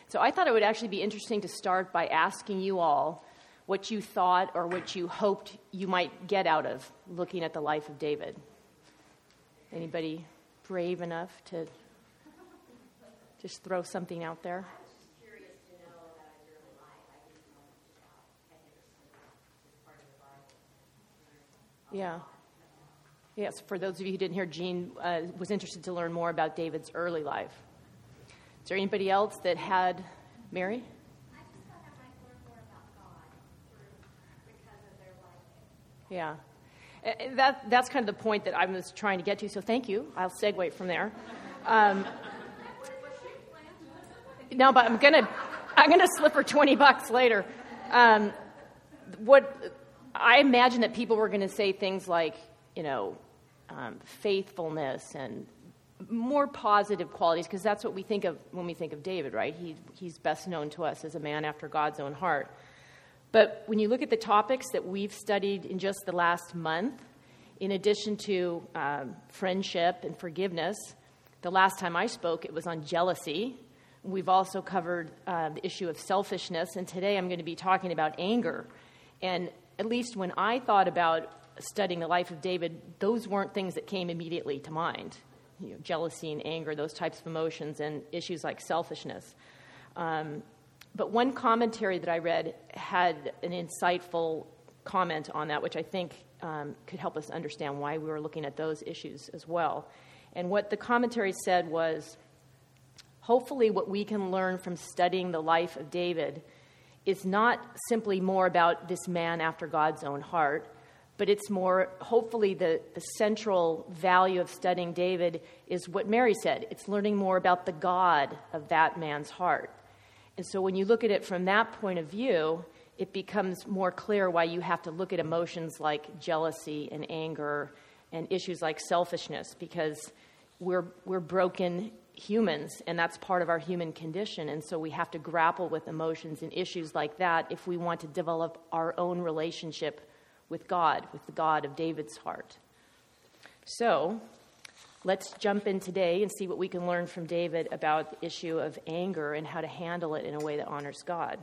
So I thought it would actually be interesting to start by asking you all what you thought or what you hoped you might get out of looking at the life of David. Anybody brave enough to just throw something out there? I was just curious to know about his early life. I didn't know much about his part of the Bible. Yeah. Yes, for those of you who didn't hear, Jean was interested to learn more about David's early life. Is there anybody else that had... Mary? I just thought I might learn more about God because of their life. Yeah. That's kind of the point that I was trying to get to, so thank you. I'll segue from there. No, but I'm gonna slip her $20 later. What I imagine that people were going to say things like, faithfulness and more positive qualities, because that's what we think of when we think of David, right? He's best known to us as a man after God's own heart. But when you look at the topics that we've studied in just the last month, in addition to friendship and forgiveness, the last time I spoke, it was on jealousy. We've also covered the issue of selfishness, and today I'm going to be talking about anger. And at least when I thought about studying the life of David, those weren't things that came immediately to mind. Jealousy and anger, those types of emotions, and issues like selfishness. But one commentary that I read had an insightful comment on that, which I think could help us understand why we were looking at those issues as well. And what the commentary said was, hopefully what we can learn from studying the life of David is not simply more about this man after God's own heart, but it's more, hopefully the central value of studying David is what Mary said. It's learning more about the God of that man's heart. And so when you look at it from that point of view, it becomes more clear why you have to look at emotions like jealousy and anger and issues like selfishness, because we're broken humans, and that's part of our human condition. And so we have to grapple with emotions and issues like that if we want to develop our own relationship with God, with the God of David's heart. So let's jump in today and see what we can learn from David about the issue of anger and how to handle it in a way that honors God.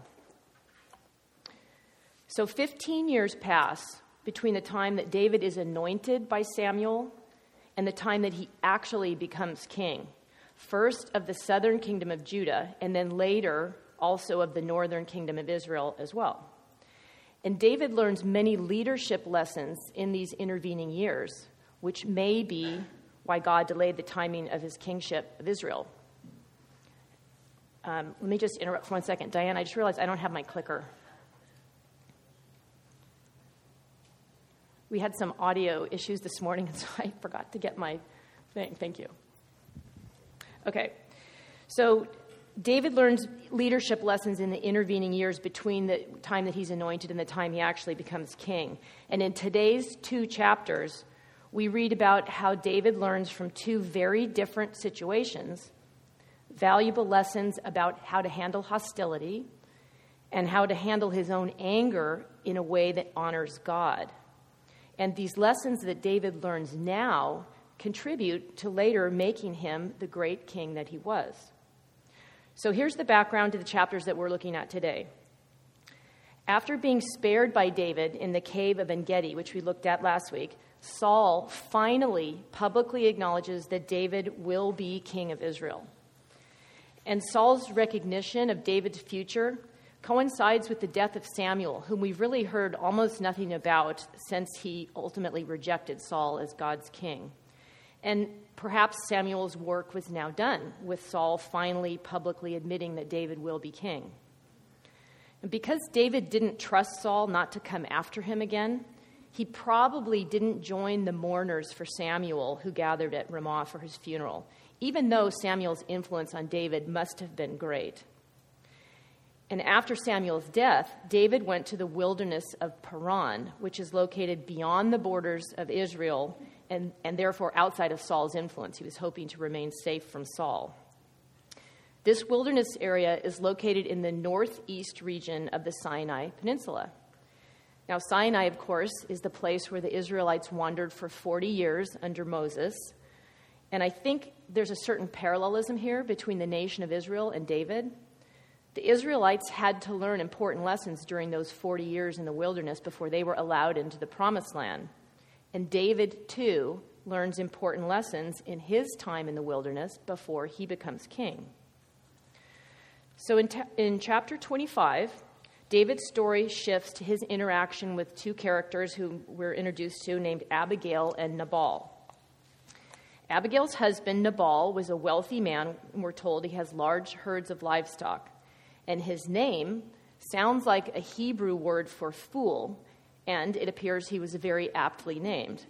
So 15 years pass between the time that David is anointed by Samuel and the time that he actually becomes king. First of the southern kingdom of Judah, and then later also of the northern kingdom of Israel as well. And David learns many leadership lessons in these intervening years, which may be why God delayed the timing of his kingship of Israel. Let me just interrupt for 1 second. Diane, I just realized I don't have my clicker. We had some audio issues this morning, and so I forgot to get my thing. Thank you. Okay, so David learns leadership lessons in the intervening years between the time that he's anointed and the time he actually becomes king. And in today's 2 chapters, we read about how David learns from 2 very different situations, valuable lessons about how to handle hostility and how to handle his own anger in a way that honors God. And these lessons that David learns now contribute to later making him the great king that he was. So here's the background to the chapters that we're looking at today. After being spared by David in the cave of En-Gedi, which we looked at last week, Saul finally publicly acknowledges that David will be king of Israel. And Saul's recognition of David's future coincides with the death of Samuel, whom we've really heard almost nothing about since he ultimately rejected Saul as God's king. And perhaps Samuel's work was now done, with Saul finally publicly admitting that David will be king. And because David didn't trust Saul not to come after him again, he probably didn't join the mourners for Samuel who gathered at Ramah for his funeral, even though Samuel's influence on David must have been great. And after Samuel's death, David went to the wilderness of Paran, which is located beyond the borders of Israel and therefore outside of Saul's influence. He was hoping to remain safe from Saul. This wilderness area is located in the northeast region of the Sinai Peninsula. Now, Sinai, of course, is the place where the Israelites wandered for 40 years under Moses. And I think there's a certain parallelism here between the nation of Israel and David. The Israelites had to learn important lessons during those 40 years in the wilderness before they were allowed into the Promised Land. And David, too, learns important lessons in his time in the wilderness before he becomes king. So in chapter 25, David's story shifts to his interaction with two characters who we're introduced to, named Abigail and Nabal. Abigail's husband, Nabal, was a wealthy man, and we're told he has large herds of livestock. And his name sounds like a Hebrew word for fool, and it appears he was very aptly named.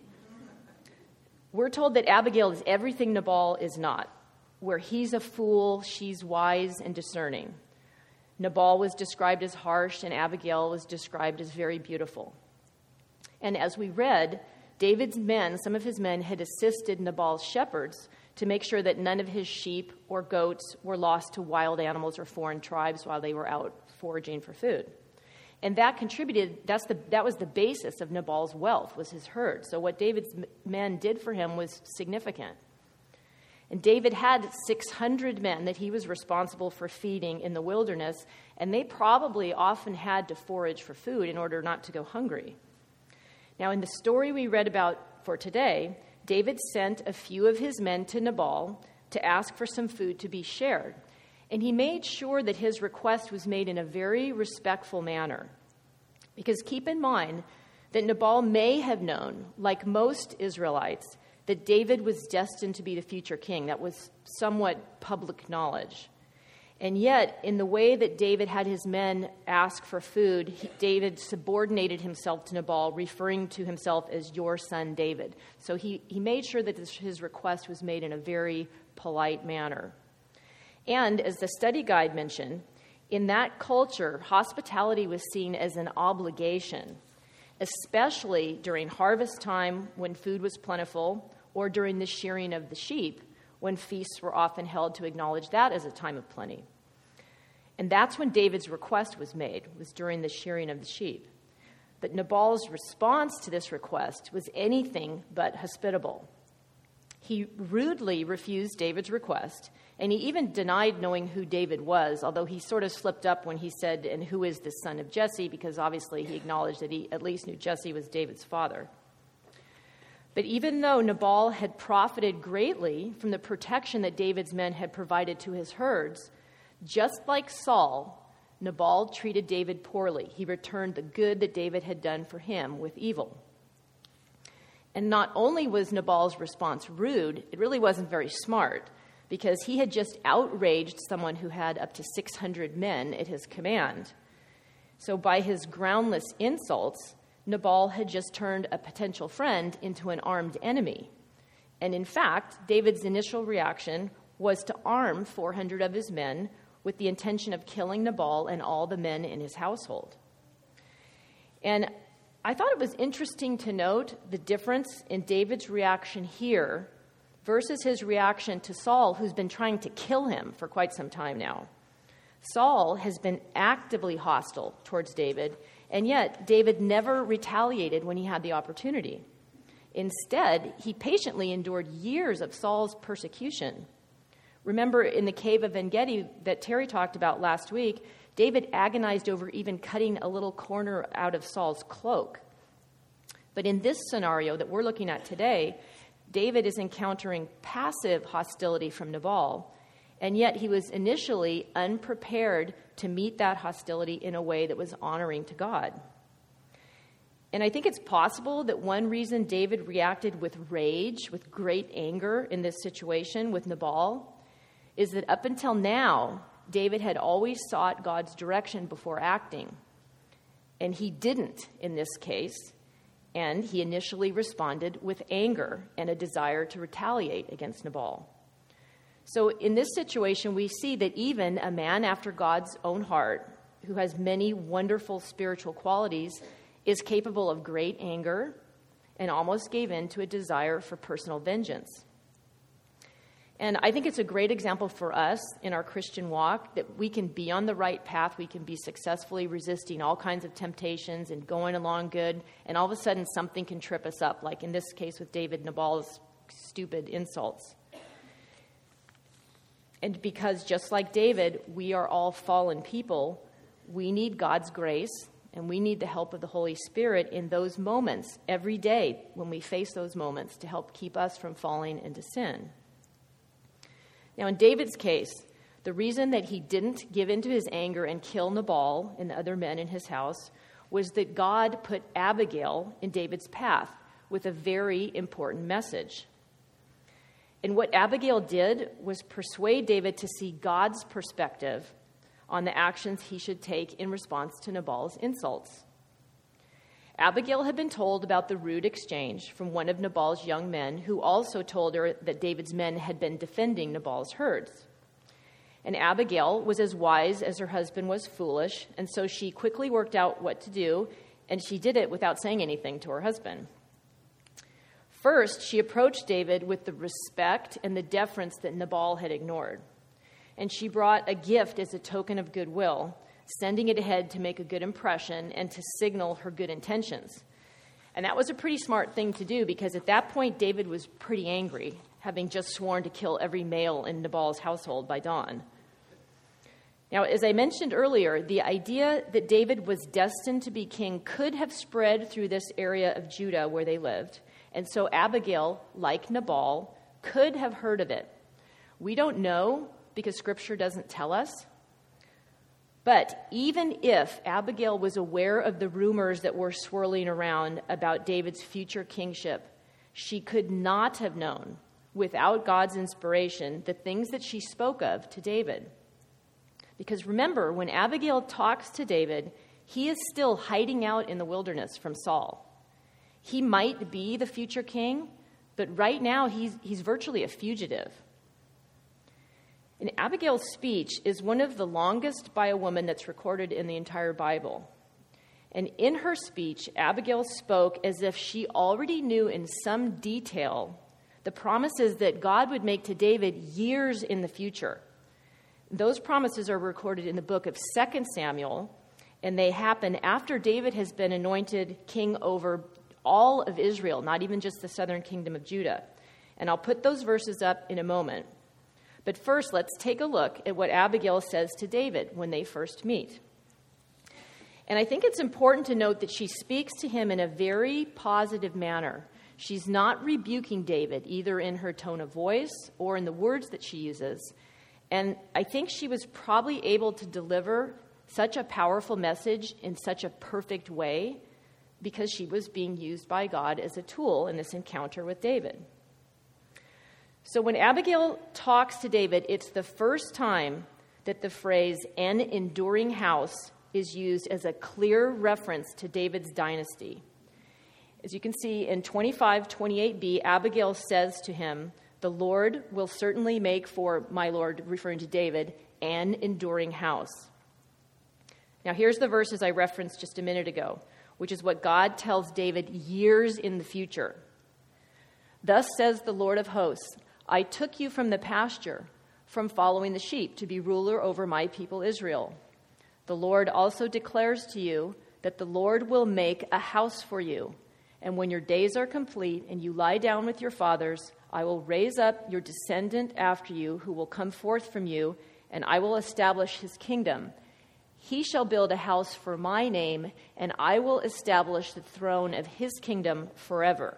We're told that Abigail is everything Nabal is not. Where he's a fool, she's wise and discerning. Nabal was described as harsh, and Abigail was described as very beautiful. And as we read, David's men, some of his men, had assisted Nabal's shepherds to make sure that none of his sheep or goats were lost to wild animals or foreign tribes while they were out foraging for food. And that contributed, that was the basis of Nabal's wealth, was his herd. So what David's men did for him was significant. And David had 600 men that he was responsible for feeding in the wilderness, and they probably often had to forage for food in order not to go hungry. Now, in the story we read about for today, David sent a few of his men to Nabal to ask for some food to be shared. And he made sure that his request was made in a very respectful manner. Because keep in mind that Nabal may have known, like most Israelites, that David was destined to be the future king. That was somewhat public knowledge. And yet, in the way that David had his men ask for food, David subordinated himself to Nabal, referring to himself as your son David. So he made sure that his request was made in a very polite manner. And as the study guide mentioned, in that culture, hospitality was seen as an obligation, especially during harvest time when food was plentiful, or during the shearing of the sheep, when feasts were often held to acknowledge that as a time of plenty. And that's when David's request was made, was during the shearing of the sheep. But Nabal's response to this request was anything but hospitable. He rudely refused David's request, and he even denied knowing who David was, although he sort of slipped up when he said, "And who is this son of Jesse?" because obviously he acknowledged that he at least knew Jesse was David's father. But even though Nabal had profited greatly from the protection that David's men had provided to his herds, just like Saul, Nabal treated David poorly. He returned the good that David had done for him with evil. And not only was Nabal's response rude, it really wasn't very smart, because he had just outraged someone who had up to 600 men at his command. So by his groundless insults, Nabal had just turned a potential friend into an armed enemy. And in fact, David's initial reaction was to arm 400 of his men with the intention of killing Nabal and all the men in his household. And I thought it was interesting to note the difference in David's reaction here versus his reaction to Saul, who's been trying to kill him for quite some time now. Saul has been actively hostile towards David, and yet David never retaliated when he had the opportunity. Instead, he patiently endured years of Saul's persecution. Remember in the cave of En-Gedi that Terry talked about last week, David agonized over even cutting a little corner out of Saul's cloak. But in this scenario that we're looking at today, David is encountering passive hostility from Nabal, and yet he was initially unprepared to meet that hostility in a way that was honoring to God. And I think it's possible that one reason David reacted with rage, with great anger in this situation with Nabal, is that up until now, David had always sought God's direction before acting. And he didn't in this case, and he initially responded with anger and a desire to retaliate against Nabal. So in this situation, we see that even a man after God's own heart, who has many wonderful spiritual qualities, is capable of great anger and almost gave in to a desire for personal vengeance. And I think it's a great example for us in our Christian walk that we can be on the right path, we can be successfully resisting all kinds of temptations and going along good, and all of a sudden something can trip us up, like in this case with David, Nabal's stupid insults. And because just like David, we are all fallen people, we need God's grace and we need the help of the Holy Spirit in those moments every day when we face those moments to help keep us from falling into sin. Now, in David's case, the reason that he didn't give in to his anger and kill Nabal and the other men in his house was that God put Abigail in David's path with a very important message. And what Abigail did was persuade David to see God's perspective on the actions he should take in response to Nabal's insults. Abigail had been told about the rude exchange from one of Nabal's young men, who also told her that David's men had been defending Nabal's herds. And Abigail was as wise as her husband was foolish, and so she quickly worked out what to do, and she did it without saying anything to her husband. First, she approached David with the respect and the deference that Nabal had ignored. And she brought a gift as a token of goodwill, sending it ahead to make a good impression and to signal her good intentions. And that was a pretty smart thing to do, because at that point, David was pretty angry, having just sworn to kill every male in Nabal's household by dawn. Now, as I mentioned earlier, the idea that David was destined to be king could have spread through this area of Judah where they lived. And so Abigail, like Nabal, could have heard of it. We don't know because Scripture doesn't tell us. But even if Abigail was aware of the rumors that were swirling around about David's future kingship, she could not have known, without God's inspiration, the things that she spoke of to David. Because remember, when Abigail talks to David, he is still hiding out in the wilderness from Saul. He might be the future king, but right now he's virtually a fugitive. And Abigail's speech is one of the longest by a woman that's recorded in the entire Bible. And in her speech, Abigail spoke as if she already knew in some detail the promises that God would make to David years in the future. Those promises are recorded in the book of 2 Samuel, and they happen after David has been anointed king over all of Israel, not even just the southern kingdom of Judah. And I'll put those verses up in a moment. But first, let's take a look at what Abigail says to David when they first meet. And I think it's important to note that she speaks to him in a very positive manner. She's not rebuking David, either in her tone of voice or in the words that she uses. And I think she was probably able to deliver such a powerful message in such a perfect way because she was being used by God as a tool in this encounter with David. So when Abigail talks to David, it's the first time that the phrase "an enduring house" is used as a clear reference to David's dynasty. As you can see in 25:28b, Abigail says to him, "The Lord will certainly make for my Lord," referring to David, "an enduring house." Now here's the verses I referenced just a minute ago, which is what God tells David years in the future. "Thus says the Lord of hosts, I took you from the pasture, from following the sheep, to be ruler over my people Israel. The Lord also declares to you that the Lord will make a house for you. And when your days are complete and you lie down with your fathers, I will raise up your descendant after you who will come forth from you, and I will establish his kingdom. He shall build a house for my name, and I will establish the throne of his kingdom forever."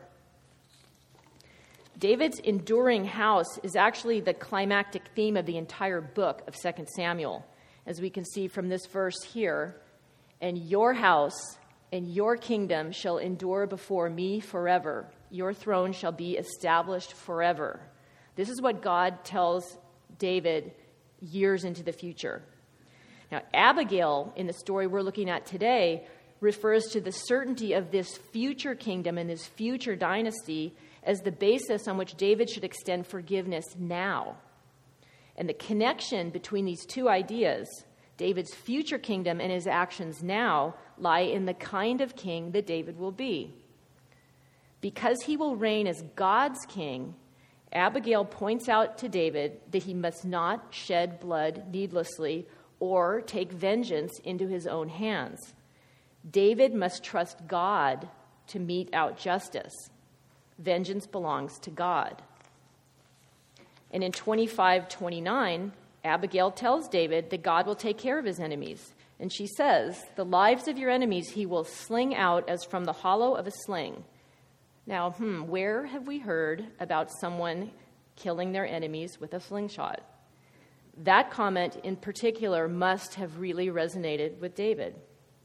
David's enduring house is actually the climactic theme of the entire book of 2 Samuel, as we can see from this verse here. "And your house and your kingdom shall endure before me forever. Your throne shall be established forever." This is what God tells David years into the future. Now, Abigail, in the story we're looking at today, refers to the certainty of this future kingdom and this future dynasty as the basis on which David should extend forgiveness now. And the connection between these two ideas, David's future kingdom and his actions now, lie in the kind of king that David will be. Because he will reign as God's king, Abigail points out to David that he must not shed blood needlessly or take vengeance into his own hands. David must trust God to mete out justice. Vengeance belongs to God. And in 25:29, Abigail tells David that God will take care of his enemies. And she says, "The lives of your enemies he will sling out as from the hollow of a sling." Now, where have we heard about someone killing their enemies with a slingshot? That comment in particular must have really resonated with David.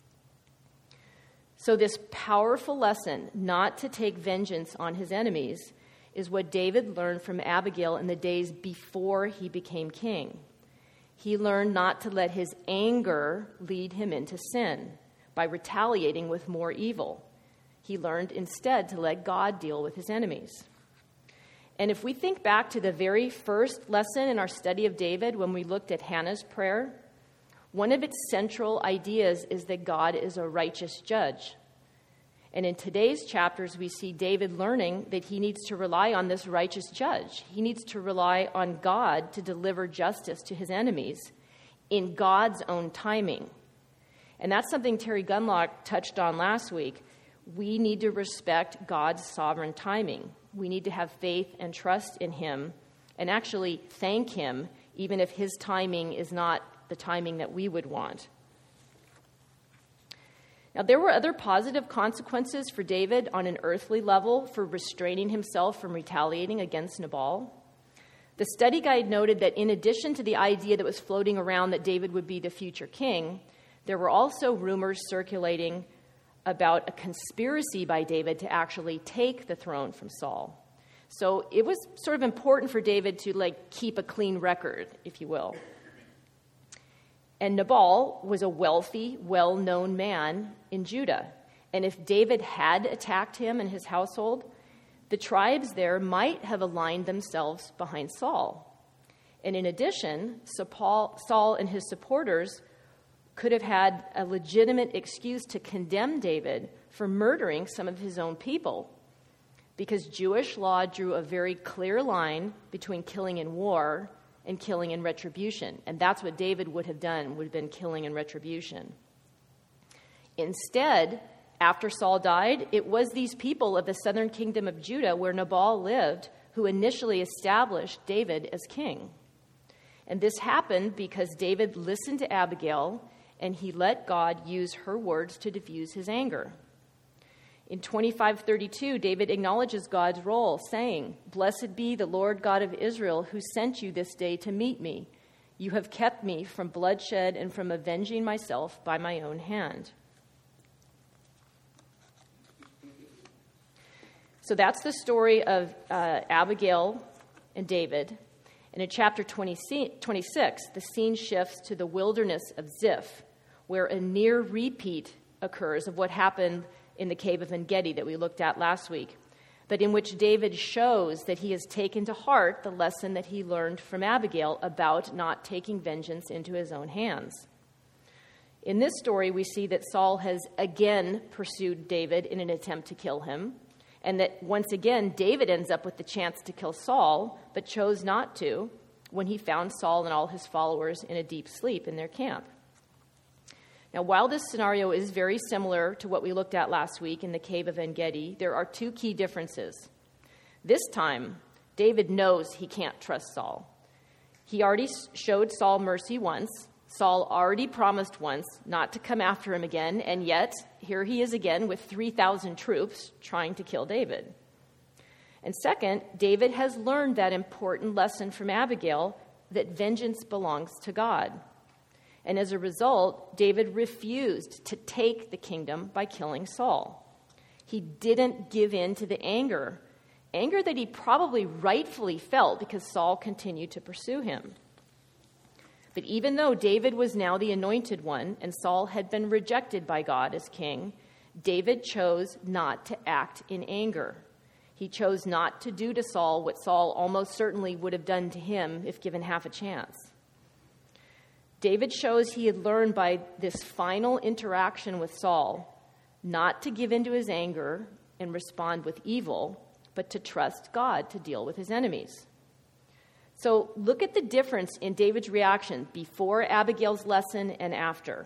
So this powerful lesson not to take vengeance on his enemies is what David learned from Abigail in the days before he became king. He learned not to let his anger lead him into sin by retaliating with more evil. He learned instead to let God deal with his enemies. And if we think back to the very first lesson in our study of David when we looked at Hannah's prayer, one of its central ideas is that God is a righteous judge. And in today's chapters, we see David learning that he needs to rely on this righteous judge. He needs to rely on God to deliver justice to his enemies in God's own timing. And that's something Terry Gunlock touched on last week. We need to respect God's sovereign timing. We need to have faith and trust in him and actually thank him, even if his timing is not the timing that we would want. Now, there were other positive consequences for David on an earthly level for restraining himself from retaliating against Nabal. The study guide noted that in addition to the idea that was floating around that David would be the future king, there were also rumors circulating about a conspiracy by David to actually take the throne from Saul. So it was sort of important for David to keep a clean record, if you will. And Nabal was a wealthy, well-known man in Judah. And if David had attacked him and his household, the tribes there might have aligned themselves behind Saul. And in addition, Saul and his supporters could have had a legitimate excuse to condemn David for murdering some of his own people, because Jewish law drew a very clear line between killing in war and killing in retribution. And that's what David would have done, would have been killing in retribution. Instead, after Saul died, it was these people of the southern kingdom of Judah where Nabal lived who initially established David as king. And this happened because David listened to Abigail and he let God use her words to diffuse his anger. In 25:32, David acknowledges God's role, saying, "Blessed be the Lord God of Israel, who sent you this day to meet me. You have kept me from bloodshed and from avenging myself by my own hand." So that's the story of Abigail and David. And in chapter 26, the scene shifts to the wilderness of Ziph, where a near repeat occurs of what happened in the cave of En-Gedi that we looked at last week, but in which David shows that he has taken to heart the lesson that he learned from Abigail about not taking vengeance into his own hands. In this story, we see that Saul has again pursued David in an attempt to kill him, and that once again, David ends up with the chance to kill Saul, but chose not to when he found Saul and all his followers in a deep sleep in their camp. Now, while this scenario is very similar to what we looked at last week in the cave of En-Gedi, there are two key differences. This time, David knows he can't trust Saul. He already showed Saul mercy once. Saul already promised once not to come after him again, and yet here he is again with 3,000 troops trying to kill David. And second, David has learned that important lesson from Abigail that vengeance belongs to God. And as a result, David refused to take the kingdom by killing Saul. He didn't give in to the anger that he probably rightfully felt because Saul continued to pursue him. But even though David was now the anointed one and Saul had been rejected by God as king, David chose not to act in anger. He chose not to do to Saul what Saul almost certainly would have done to him if given half a chance. David shows he had learned by this final interaction with Saul not to give in to his anger and respond with evil, but to trust God to deal with his enemies. So look at the difference in David's reaction before Abigail's lesson and after.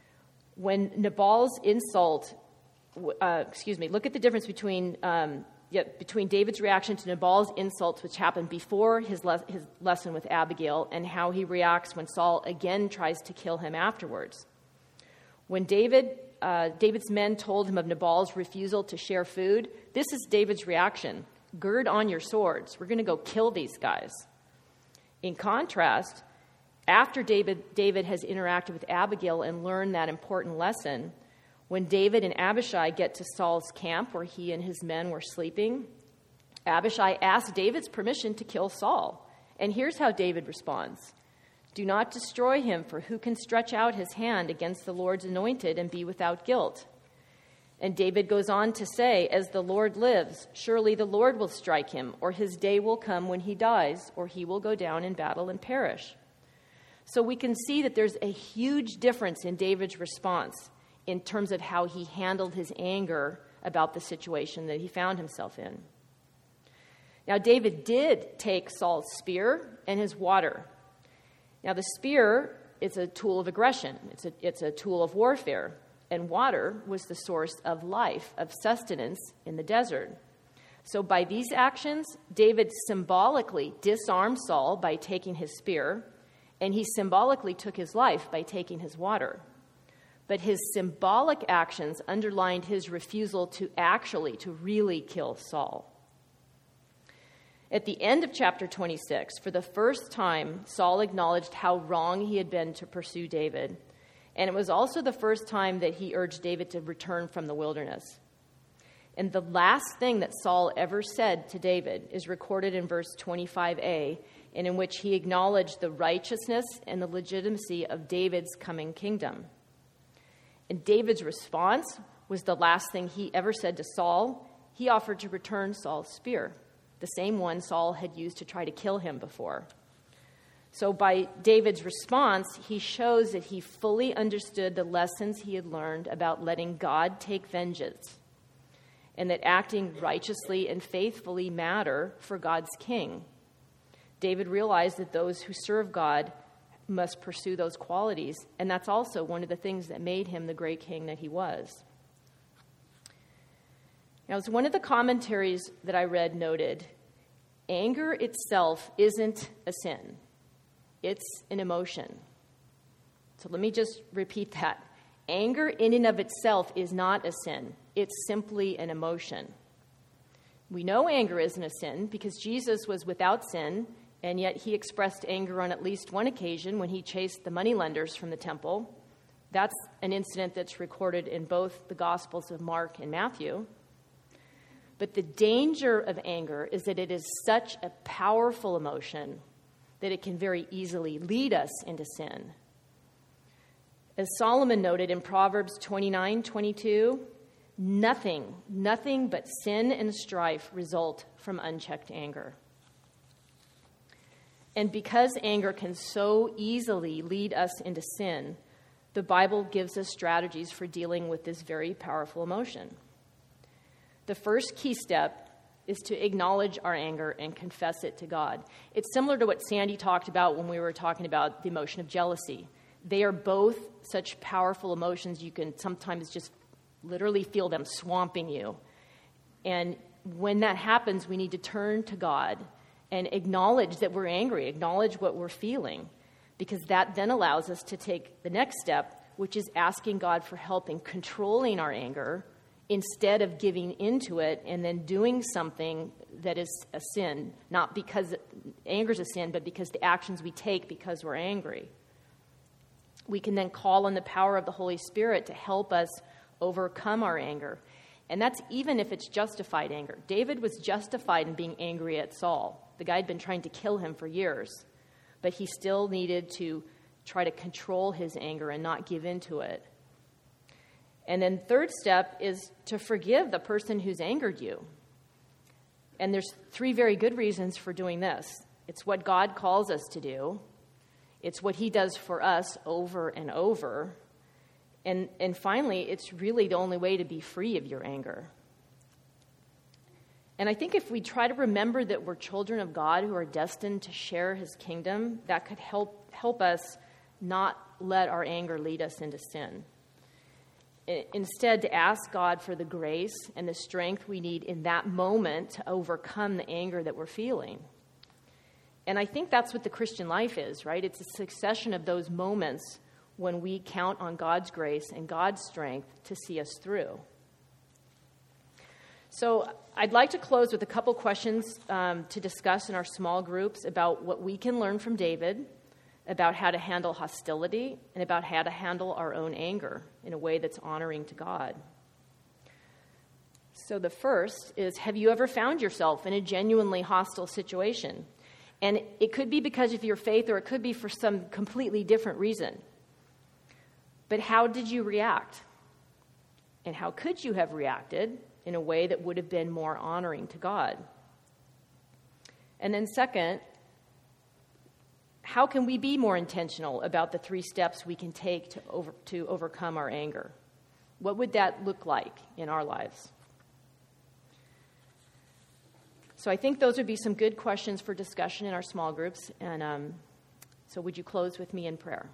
When Nabal's insult, look at the difference between between David's reaction to Nabal's insults, which happened before his lesson with Abigail, and how he reacts when Saul again tries to kill him afterwards. When David's men told him of Nabal's refusal to share food, this is David's reaction. Gird on your swords. We're going to go kill these guys. In contrast, after David has interacted with Abigail and learned that important lesson, when David and Abishai get to Saul's camp where he and his men were sleeping, Abishai asks David's permission to kill Saul. And here's how David responds. Do not destroy him, for who can stretch out his hand against the Lord's anointed and be without guilt? And David goes on to say, as the Lord lives, surely the Lord will strike him, or his day will come when he dies, or he will go down in battle and perish. So we can see that there's a huge difference in David's response in terms of how he handled his anger about the situation that he found himself in. Now, David did take Saul's spear and his water. Now, the spear is a tool of aggression. It's a tool of warfare. And water was the source of life, of sustenance in the desert. So by these actions, David symbolically disarmed Saul by taking his spear, and he symbolically took his life by taking his water. But his symbolic actions underlined his refusal to really kill Saul. At the end of chapter 26, for the first time, Saul acknowledged how wrong he had been to pursue David. And it was also the first time that he urged David to return from the wilderness. And the last thing that Saul ever said to David is recorded in verse 25a, and in which he acknowledged the righteousness and the legitimacy of David's coming kingdom. And David's response was the last thing he ever said to Saul. He offered to return Saul's spear, the same one Saul had used to try to kill him before. So by David's response, he shows that he fully understood the lessons he had learned about letting God take vengeance, and that acting righteously and faithfully matter for God's king. David realized that those who serve God must pursue those qualities, and that's also one of the things that made him the great king that he was. Now, as one of the commentaries that I read noted, anger itself isn't a sin. It's an emotion. So let me just repeat that. Anger in and of itself is not a sin. It's simply an emotion. We know anger isn't a sin because Jesus was without sin, and yet he expressed anger on at least one occasion when he chased the moneylenders from the temple. That's an incident that's recorded in both the Gospels of Mark and Matthew. But the danger of anger is that it is such a powerful emotion that it can very easily lead us into sin. As Solomon noted in Proverbs 29:22, nothing but sin and strife result from unchecked anger. And because anger can so easily lead us into sin, the Bible gives us strategies for dealing with this very powerful emotion. The first key step is to acknowledge our anger and confess it to God. It's similar to what Sandy talked about when we were talking about the emotion of jealousy. They are both such powerful emotions you can sometimes just literally feel them swamping you. And when that happens, we need to turn to God and acknowledge that we're angry, acknowledge what we're feeling, because that then allows us to take the next step, which is asking God for help in controlling our anger instead of giving into it and then doing something that is a sin, not because anger is a sin, but because the actions we take because we're angry. We can then call on the power of the Holy Spirit to help us overcome our anger. And that's even if it's justified anger. David was justified in being angry at Saul. The guy had been trying to kill him for years, but he still needed to try to control his anger and not give into it. And then third step is to forgive the person who's angered you. And there's 3 very good reasons for doing this. It's what God calls us to do. It's what he does for us over and over. And finally, it's really the only way to be free of your anger. And I think if we try to remember that we're children of God who are destined to share his kingdom, that could help us not let our anger lead us into sin. instead to ask God for the grace and the strength we need in that moment to overcome the anger that we're feeling. And I think that's what the Christian life is, right? It's a succession of those moments when we count on God's grace and God's strength to see us through. So I'd like to close with a couple questions to discuss in our small groups about what we can learn from David, about how to handle hostility, and about how to handle our own anger in a way that's honoring to God. So the first is, have you ever found yourself in a genuinely hostile situation? And it could be because of your faith, or it could be for some completely different reason. But how did you react? And how could you have reacted in a way that would have been more honoring to God? And then second, how can we be more intentional about the 3 steps we can take to overcome our anger? What would that look like in our lives? So I think those would be some good questions for discussion in our small groups. And so would you close with me in prayer?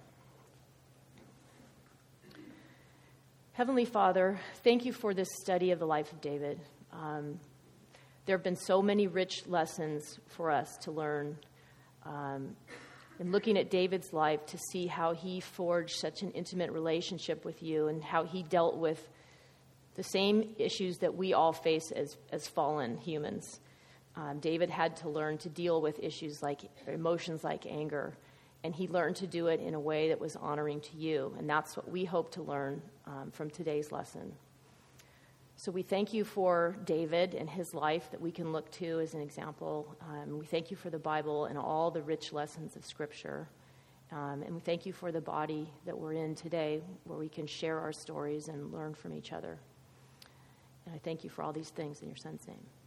Heavenly Father, thank you for this study of the life of David. There have been so many rich lessons for us to learn. In looking at David's life, to see how he forged such an intimate relationship with you and how he dealt with the same issues that we all face as fallen humans. David had to learn to deal with issues like emotions like anger, and he learned to do it in a way that was honoring to you, and that's what we hope to learn from today's lesson. So we thank you for David and his life that we can look to as an example. We thank you for the Bible and all the rich lessons of Scripture. And we thank you for the body that we're in today, where we can share our stories and learn from each other. And I thank you for all these things in your Son's name.